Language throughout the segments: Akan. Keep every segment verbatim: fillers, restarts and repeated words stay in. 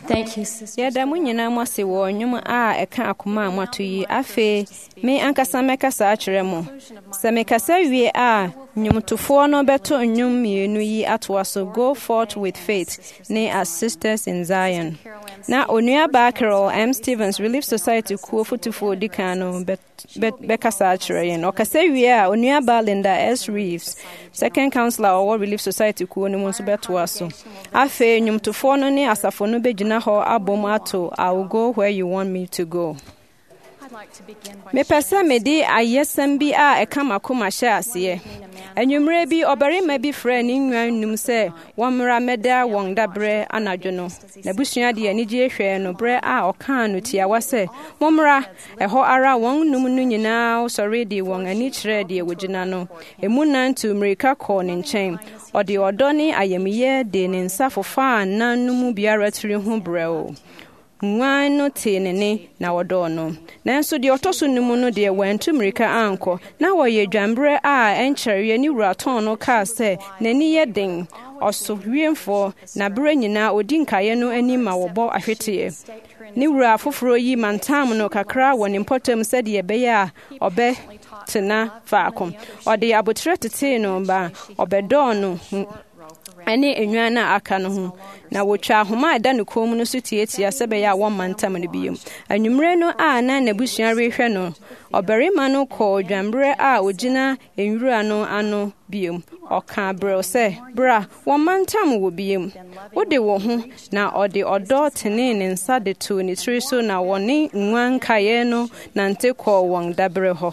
Thank you, sister. Yada mu nyina mo se wo nwom a eka akoma amato yi afe me ankasa mekasa akere mo se mekasa wie a nwomtofo no beto nwom mienu yi atwa Go Forth with Faith ne as Sisters in Zion. Na onua ba Carol M Stevens Relief Society kuo fotufo dikano bekasa akere yen okasa wie a onua ba Linda S Reeves Second Counselor or Relief Society kuo no so beto aso afe nwomtofo no ne asafo no begina ho abom ato I will go where you want me to go. Me pesa me di ayesem bi a eka makoma hye ase. Anwumre bi obarima bi frɛ ne nwan num sɛ wɔmra meda wɔn dabre anadwo no. Na busua de anigye hwɛ no bre a ɔka no tia wa sɛ wɔmra ɛhɔ ara wɔn num no nyinaa sɔre de wɔn ani kyerɛ de wogina no. Emu nantu Amerika kɔ ne nkyɛn. Ɔde ɔdɔ ne ayamye de ne nsa fofa nanum biara tiri ho brɛo. Nwan no te ne ne na wɔdɔ no. Nanso de ɔtɔso numu no de wantu Amerika anko na wɔyɛ dwambre a ɛnkyɛre ne wuraton no ka sɛ n'ani yɛ den ɔso wiemfo na bere nyina odi nkaye no ani ma wɔbɔ ahwetee. Ne wura foforo yi mantam no kakra wɔ ne mpɔtam sɛ de ɛbɛyɛ a ɔbɛ tena faako. Ɔde abotre tete no ba ɔbɛdɔ no ane enwa na aka no ho na wotwa ahoma ada no kom no so tietia sebe ya wo mantam no biem anwumre no a na nabusua rehwɛ no obarima no kɔ dwambre a ogina enwura no ano biem ɔka brɛ sɛ bra wo mantam wo biem wode wo ho na ɔde ɔdɔ tene ne nsa de to ne tiri so na wɔne nwan kaye no nante kɔ wɔn dabre hɔ.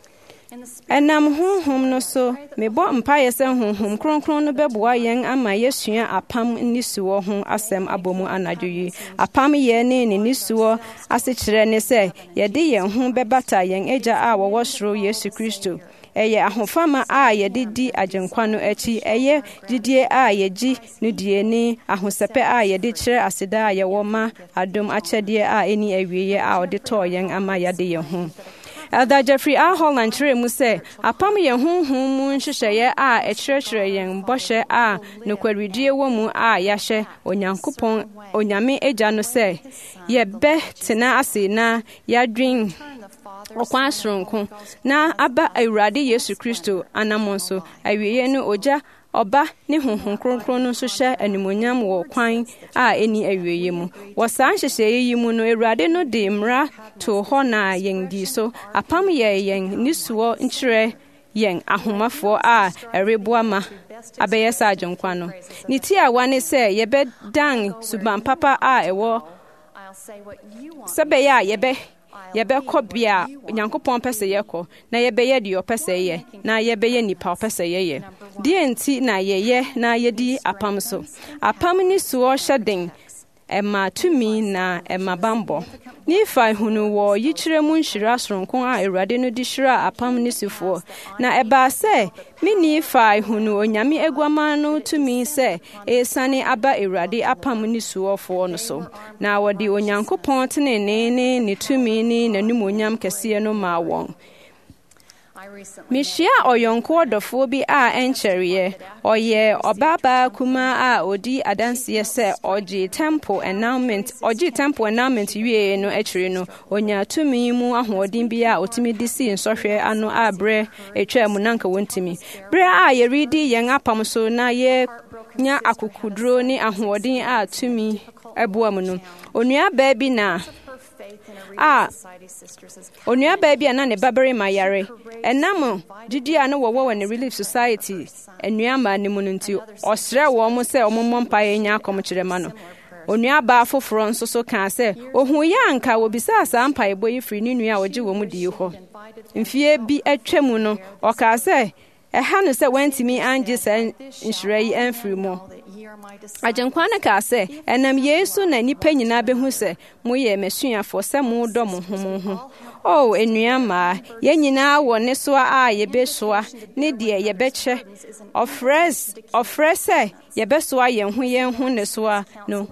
Enam honhom no so mebɔ mpae sɛ honhom kronkron no bɛboa yɛn ama yɛsua apam nisuo ho asɛm abomu anadwo yi apam yɛ ne ne nisuo asekyerɛ ne sɛ yɛde yɛn ho bɛbata yɛn agya a wɔwɔ soro Yesu Kristo ɛyɛ ahofama a yɛde di agyenkwa no akyi ɛyɛ didie a yɛgyi no die ne ahosɛpɛ a yɛde kyerɛ aseda a yɛwɔ ma adom akyɛdeɛ a ɛni awieye a ɔde tɔɔ yɛn ama yɛde yɛn ho. Elder Jeffrey A. Holland kyerɛ mu sɛ apam yɛ honhom mu nhyehyɛeɛ a ɛkyerɛkyerɛ yɛn bɔhyɛ a nokwaredie wɔ mu a yɛahyɛ Onyankopɔn Onyame Agya no sɛ yɛbɛ tena ase na yɛadwen ɔkwan soronko na aba Awurade Yesu Kristo anamon so awieye no ogya Oba ne honhom kronkron no so hyɛ animonyam wɔ kwan a eni awieye mu. Wɔ saa nhyehyɛe yi mu no Awurade no de mmara to hɔ na yɛn di so apam yɛ yɛn nisuo nkyerɛ yɛn ahomafoɔ a ɛreboa ma abɛyɛ saa agyenkwa no. Ne ti a wane sɛ yɛbɛdan suban papa a ɛwɔ sɛbɛyɛ a yɛbɛ yɛbɛkɔ bia Nyankopɔn pɛ sɛ yɛkɔ na yɛbɛyɛ deɛ ɔpɛ sɛ yɛ na yɛbɛyɛ nipa ɔpɛ sɛ yɛyɛ deɛ nti na yɛyɛ na yɛdi apam so apam ni suo hyɛ den ɛma tumi na ɛma bambɔ ni fa hunu wɔ yikyerɛ mu nhyira soronko a Awurade no di hyira apam ni sufoɔ na ɛba sɛ mini fa hunu onyame aguama no tumi sɛ esane aba Awurade apam ni suofoɔ no so na wɔde Onyankopɔn tenene ne ne tumi ne nanumonyam kɛseɛ no ma wɔn. Mishia oyonko dofo bi a enkyereye oye obaba kuma a odi adanse se oji temple announcement oji temple announcement wie no akire no onya tumi mu ahodin bi a otimi disi nsohwe ano abre etwa mu nanka wontimi bre a ye redi yen apam so na ye nya akukudro ni ahodin a tumi eboa mu no onua ba bi na Ah, onua baby ana ne babere mayare enam didi ana wo wo ne Relief Society enua ma ne mu nti osre wo mo se omommo mpae nya akom kyerɛ ma no onua ba foforo nso so ka se ohun ya anka wo bisa asa mpae boyi firi ne nua ogi wo mu di hɔ mfie bi atwa mu no ɔka se ɛha no sɛ wantimi anje sɛ nhyira yi amfiri mu agyenkwa no ka sɛ ɛnam Yesu na nipa nyina behu sɛ moyɛ masuafo sɛ mo dɔ mo ho mo ho oh enua ma yɛ nyina wɔ ne so a yɛbɛsoa ne deɛ yɛbɛkyɛ ofres ofres sɛ yɛbɛsoa yɛn ho yɛn ho ne so no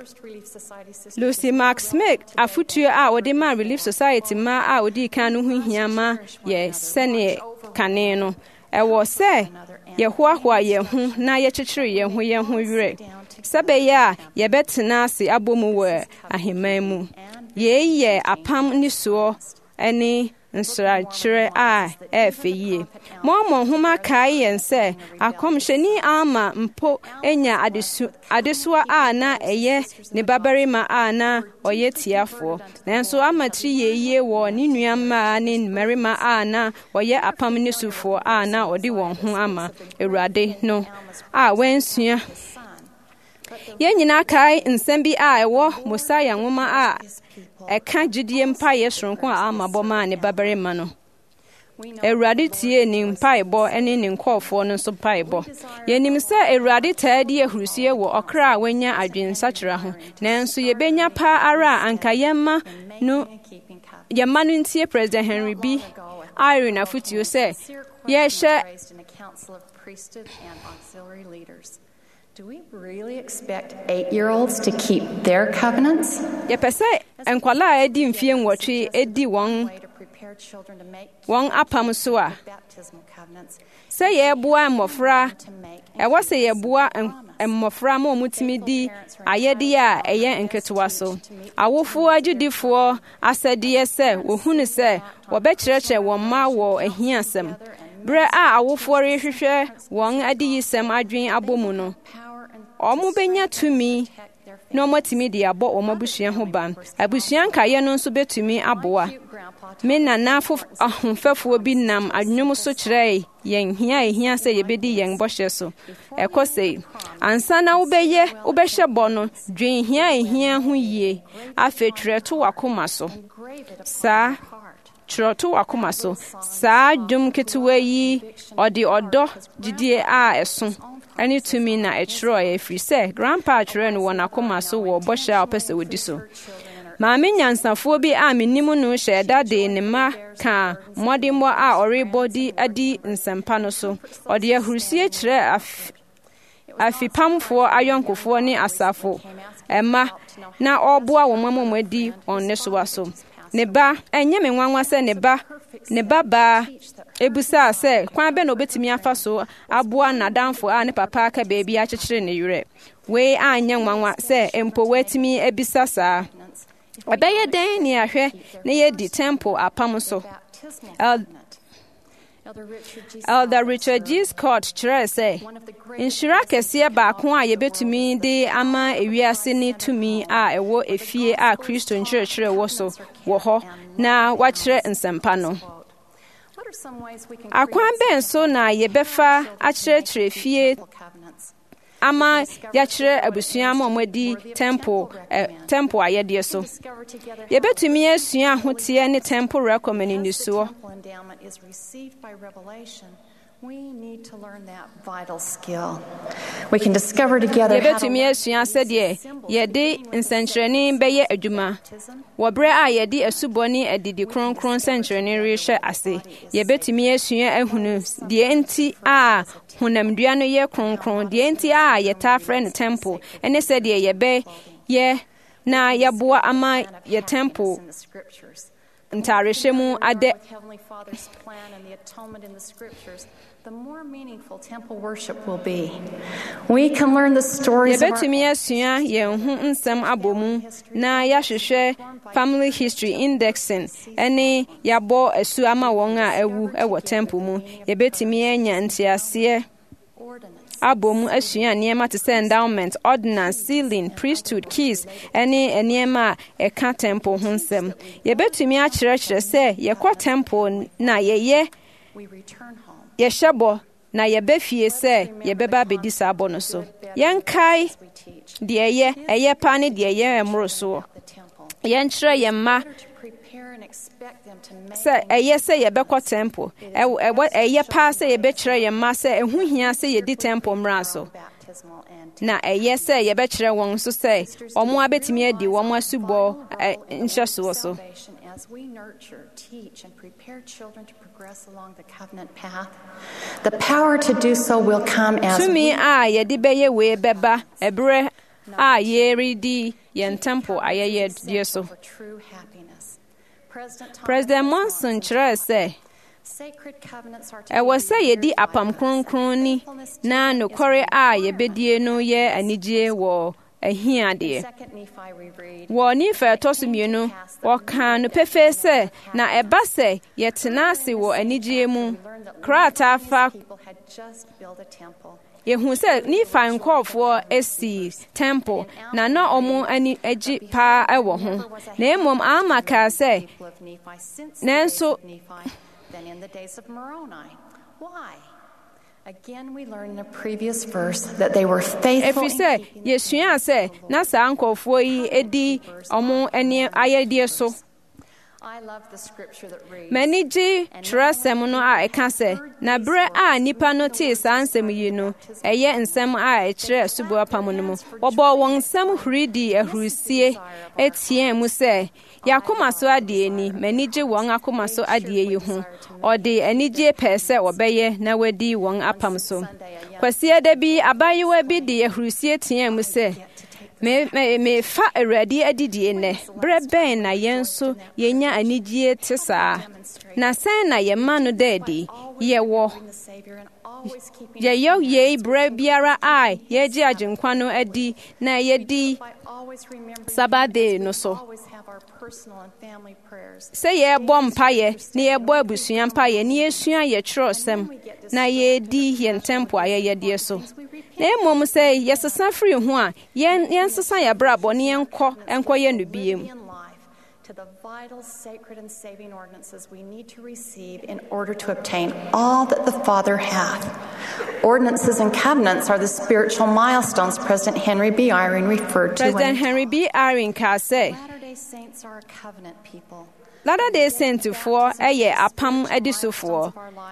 Lucy Mark Smith afutuo a wɔde ma Relief Society ma a wɔde kan no ho hia ma yɛ sɛne kane no ɛwɔ sɛ yehoahoa yehu na yechichiri yehu yehu yure sɛbɛyɛ a yɛbɛtena ase abɔ mu wɔ ahemman mu yɛyɛ apam nisuo ɛne nsrakyerɛ a ɛfɛ yie mɔmɔ nhoma kae yɛn sɛ akɔmhyɛni ama mpo enya adesu adesoa a na ɛyɛ ne babarima a na ɔyɛ tiafoɔ nanso amatri yɛyie wɔ ne nuammaa ne mmarima a na ɔyɛ apam nisufoɔ a na ɔde wɔn ho ama Awurade no a wɔnsua yɛn nyinaa kae nsɛm bi a ɛwɔ Mosaia nwoma a ɛka gyidie mpaeɛ soronko a ama bɔ maa ne babarima no Awurade tie ne mpaebɔ ne ne nkɔɔfoɔ no nso mpaebɔ yɛnim sɛ Awurade taa di ahurusie wɔ ɔkra a wanya adwensakyera ho nanso yɛbɛnya paa ara a anka yɛma no yɛma no ntie President Henry B. Irene afotuo sɛ yɛhyɛ Do we really expect eight-year-olds to keep their covenants? Yɛpɛ sɛ nkwalaa a edi mfie nwɔtwe edi wɔn wɔn apam so a sɛ yɛboa mmɔfra ɛwɔ sɛ yɛboa mmɔfra ma ɔmutumi di ayɛdeɛ a ɛyɛ nketewa so awofoɔ agyidifoɔ asɛdeɛ sɛ wɔhunu sɛ wɔbɛkyerɛkyerɛ wɔn mma wɔ ahiasɛm berɛ a awofoɔ rehwehwɛ wɔn adiyisɛm adwen abɔ mu no ɔmo benya tumi na ɔmo atumi de abɔ ɔmo abusua ho ban abusua nkaeɛ no nso betumi aboa me nana ahomfɛfoɔ bi nam adwom so kyerɛ yɛn hia ehia sɛ yɛbɛdi yɛn bɔhyɛ so ɛkɔ sɛ ansa na wobɛyɛ wobɛhyɛ bɔ no dwen hia ehia ho yie afei twerɛ to wakoma so saa twerɛ to wakoma so saa dwom ketewa yi ɔde ɔdɔ gyidie a ɛso ɛne tumi na ɛkyerɛ ɛfiri sɛ grandpa kyerɛ no wɔ n'akoma so wɔ bɔhyɛ a ɔpɛ sɛ wɔdi so maame nyansafoɔ bi a menim no hyɛ da de ne mma ka mmɔdemmɔ a ɔrebɔ di adi nsɛmpa no so ɔde ahurusie kyerɛ afipamfoɔ ayɔnkofoɔ ne asafo ɛma na ɔboa wɔn mamoma di wɔn ne soa so ne ba ɛnyɛ me nwanwa sɛ ne ba ne ba baa ebusa sɛ kwan bɛ na obetumi afa so aboa n'adamfo a ne papa aka baabi akyekyere ne yere wei anyɛ nwanwa sɛ mpo watumi ebisa saa ɛbɛyɛ dɛn ne ahwɛ ne yɛdi temple apam so Elder Richard G. Scott kyerɛ sɛ nhyira kɛseɛ baako a yɛbɛtumi de ama ewiase ne tumi a ɛwɔ efie a Kristo nkyerɛkyerɛ wɔ so wɔ hɔ na wakyerɛ nsɛmpa no akwan bɛn so na yɛbɛfa akyerɛkyerɛ fie ama yɛakyerɛ abusua ma ɔmadi temple eh, temple ayɛdeɛ so yɛbɛtumi asua ahoteɛ ne temple recommend nisuo We need to learn that vital skill. We can discover together how to yɛbɛtumi asua sɛdeɛ yɛde nsɛnkyerɛnne bɛyɛ adwuma wɔ berɛ a yɛde asubɔ ne adidi kronkron nsɛnkyerɛnne rehyɛ ase yɛbɛtumi asua ahunu deɛ nti a honamdua no yɛ kronkron deɛ nti a yɛtaa frɛ no temple ɛne sɛdeɛ yɛbɛyɛ na yɛboa ama yɛ temple ntarehyɛ mu ade the more meaningful temple worship will be. We can learn the stories of our yɛbɛtumi asua yɛn ho nsɛm abɔ mu na yɛahwehwɛ family history indexing ɛne yɛabɔ asu ama wɔn a awu ɛwɔ temple mu yɛbɛtumi anya nteaseɛ abɔ mu asua nneɛma te sɛ endowment ordinance sealing priesthood keys ɛne nneɛma a ɛka temple ho nsɛm yɛbɛtumi akyerɛkyerɛ sɛ yɛkɔ temple na yɛyɛ yɛhyɛ bɔ na yɛbɛfie sɛ yɛbɛba abɛdi saa bɔ no so yɛnkae deɛ ɛyɛ ɛyɛ pa ne deɛ ɛyɛ mmoro soɔ yɛnkyerɛ yɛn mma sɛ ɛyɛ sɛ yɛbɛkɔ temple ɛyɛ paa sɛ yɛbɛkyerɛ yɛn mma sɛ ɛho hia sɛ yɛdi temple mmara so na ɛyɛ sɛ yɛbɛkyerɛ wɔn nso sɛ ɔmo abɛtumi adi wɔn asubɔ nhyɛsoɔ so as we nurture, teach, and prepare children to progress along the covenant path, the power to do so will come as tumi a yɛde bɛyɛ wei bɛba ɛberɛ a yɛredi yɛn temple ayɛyɛdeɛ so. President Monson kyerɛɛ sɛ ɛwɔ sɛ yɛdi apam kronkron ni na nokware a yɛbɛdie no yɛ anigye wɔ ahiadeɛ. Wɔ Nefi ɛtɔ so mmienu, wɔkaa no pefee sɛ na ɛba sɛ yɛtena ase wɔ anigye mu krataa fa yɛhu sɛ Nefi nkɔɔfoɔ asi temple na na ɔmo ani agye paa ɛwɔ ho, na mmom ama kaa sɛ nanso Again, we learn in the previous verse that they were faithful. Ɛfiri sɛ yɛsua sɛ na saa nkɔɔfoɔ yi edi ɔmo ani ayɛdeɛ so. M'ani gye twerɛsɛm no a ɛka sɛ na berɛ a nnipa no tee saa nsɛm yi no ɛyɛ nsɛm a ɛkyerɛ asuboa pam no mu, wɔbɔɔ wɔn nsɛm huri di ahurusie ɛteɛɛ mu sɛ yɛakoma so adeɛ ni, m'ani gye wɔn akoma so adeɛ yi ho. Ɔde anigye pɛɛ sɛ wɔbɛyɛ na wadi wɔn apam so. Kwasiɛ da bi abayewa bi de ahurusie teɛɛ mu sɛ mefa Awurade adidie nnɛ, berɛ bɛn na yɛn nso yɛnya anigye te saa, na sɛn na yɛma no da adi yɛwɔ yɛyɛ yei berɛ biara a yɛgye agyenkwa no adi na yɛdi Sabbath no so. Sɛ yɛbɔ mpayɛ na yɛbɔ abusua mpayɛ na yɛsua yɛtwerɛsɛm na yɛdi yɛn tempo a yɛyɛdeɛ so. Na mmom sɛ yɛsesa firi ho a yɛnsesa yɛbrabɔ na yɛnkɔ ɛnkɔ yɛ no biem. To the vital, sacred, and saving ordinances we need to receive in order to obtain all that the Father hath. Ordinances and covenants are the spiritual milestones President Henry B. Eyring referred to. President Henry B. Eyring ka sɛ Latter-day Saints are a covenant people. Latter-day Saintsfoɔ ɛyɛ apam adisofoɔ.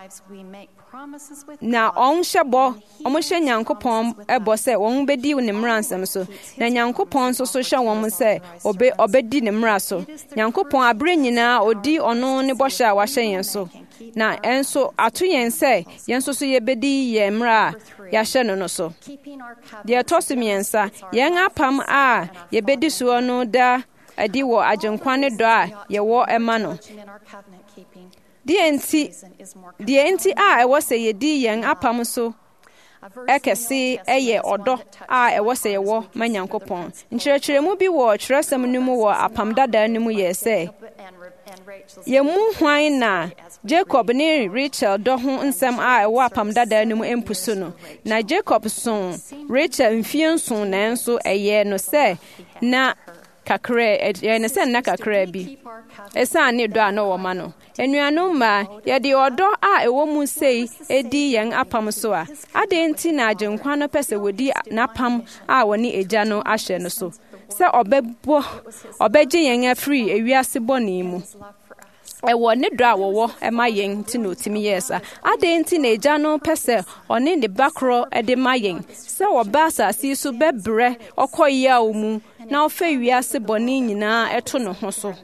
Na ɔnhyɛ bɔ, ɔmohyɛ Nyankopɔn ɛbɔ sɛ wɔn bɛdi ne mmara nsɛm so. Na Nyankopɔn nso so hyɛ wɔn sɛ ɔbɛ ɔbɛdi ne mmara so. Nyankopɔn abere nyinaa odi ɔno ne bɔhyɛ a wahyɛ yɛn so. Na ɛnso ato yɛn sɛ yɛn nso so yɛbɛdi yɛn mmara a yɛahyɛ no no so. Deɛ ɛtɔ so mmiɛnsa, yɛn apam a yɛbɛdi soɔ no da adi wɔ agyenkwa ne dɔ a yɛwɔ ɛma no. Deɛ nti deɛ nti a ɛwɔ sɛ yɛdi yɛn apam so ɛkɛse ɛyɛ ɔdɔ a ɛwɔ sɛ yɛwɔ ma Nyankopɔn. Nkyerɛkyerɛmu bi wɔ twerɛsɛm no mu wɔ apam dada no mu yɛ sɛ yɛn mu hwan na Jacob ne Rachel dɔ ho nsɛm a ɛwɔ apam dada no mu mpu so no. Na Jacob so Rachel mfie nson nanso ɛyɛ no sɛ na kakra ɛyɛ no sɛ na kakra bi ɛsan ne dɔ a na wɔ ma no. Enuanom ma yɛde ɔdɔ a ɛwɔ mu sei edi yɛn apam so a ade nti na agyenkwa no pɛ sɛ wodi n'apam a wɔne agya no ahyɛ no so sɛ ɔbɛbɔ ɔbɛgye yɛn afiri ewiase bɔne mu. Ɛwɔ ne dɔ a wɔwɔ ɛma yɛn nti na otimi yɛ sa. Ade nti na agya no pɛ sɛ ɔne ne ba korɔ ɛde ma yɛn sɛ wɔba asase so bɛbrɛ ɔkɔ yaw mu na ɔfɛ wiase bɔne nyinaa ɛto ne ho so.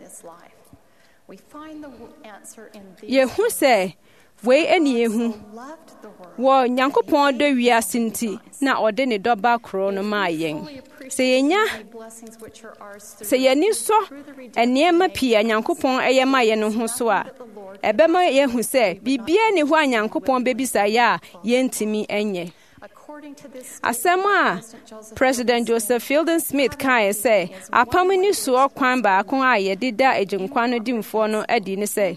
Yehu sɛ wei ɛne yehu wɔ Nyankopɔn dɔ wiase nti na ɔde ne dɔba korɔ no maa yɛn. Sɛ yɛnya sɛ yɛni sɔ nneɛma pii a Nyankopɔn ɛyɛ ma yɛn ho so a ɛbɛma yɛhu sɛ biribiara ne hɔ a Nyankopɔn bɛbisa yɛ a yɛntimi ɛnyɛ. Asɛm a President Joseph Fielding Smith kae sɛ apam ni soɔ kwan baako a yɛde da agyenkwa no dimfoɔ no adi ne sɛ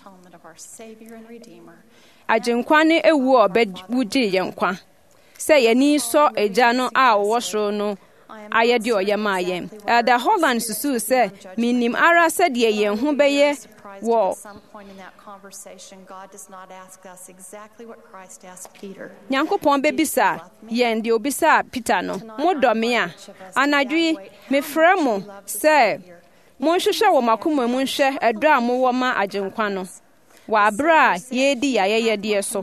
agyenkwa no ewu a ɔbɛwugye yɛn kwa sɛ yɛni sɔ agya no a ɔwɔ soro no ayɛ de ɔyɛ maa yɛn. Elder Holland susuw sɛ minim ara sɛdeɛ yɛn ho bɛyɛ wɔ Nyankopɔn bɛbisa yɛn deɛ obisa Peter no, modɔ me a anadwo yi mefrɛ mo sɛ monhwehwɛ wɔ makoma mu nhwɛ ɛdɔ a mowɔ ma agyenkwa no wɔ abere a yɛdi yɛayɛyɛdeɛ so.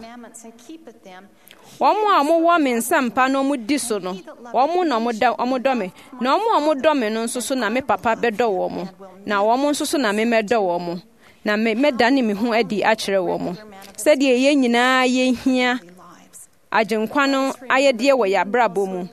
Wɔn a mowɔ me nsampa no mu di so no, wɔn na wɔdɔ me, na wɔn a wɔdɔ me no nso so na me papa bɛdɔ wɔn, na wɔn nso so na me mɛdɔ wɔn, na me mɛdane me ho adi akyerɛ wɔn. Sɛdeɛ yɛn nyinaa yɛhia agyenkwa no ayɛdeɛ wɔ yɛabrabɔ mu.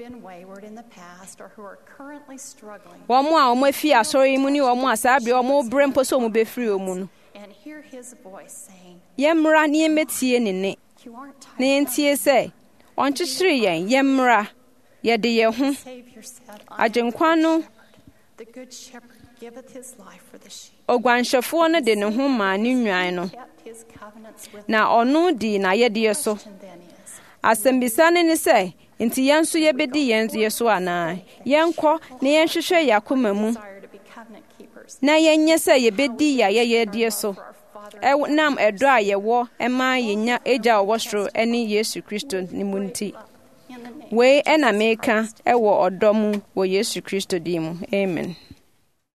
Wɔn a wɔn afi asɔre mu ne wɔn a saa bere wɔn brɛ mpo so wɔn bɛfiri wɔn mu no, and hear his voice saying, yɛmmra na yɛmmɛtie ne nne "You aren't tired na yɛntie sɛ ɔnkyekyere yɛn yɛmmra yɛde yɛn ho Savior said, I am agyenkwa no the good shepherd giveth his life for the sheep. oguanhwɛfoɔ no de ne ho maa ne nnwan no Kept his covenants with na ɔno dii n'ayɛdeɛ so them then is, asɛmbisa no ne sɛ nti yɛn nso yɛbɛdi yɛn deɛ so anaa yɛnkɔ na yɛnhwehwɛ yɛn akoma mu desire to be covenant keepers. na yɛnyɛ sɛ yɛbɛdi yɛn ayɛyɛdeɛ so For our Father ɛnam ɛdɔ a yɛwɔ ɛma yɛnya agya a ɔwɔ soro ne yesu kristo ne mu nti in the name wei ɛna meka ɛwɔ ɔdɔ mu wɔ yesu kristo din mu amen.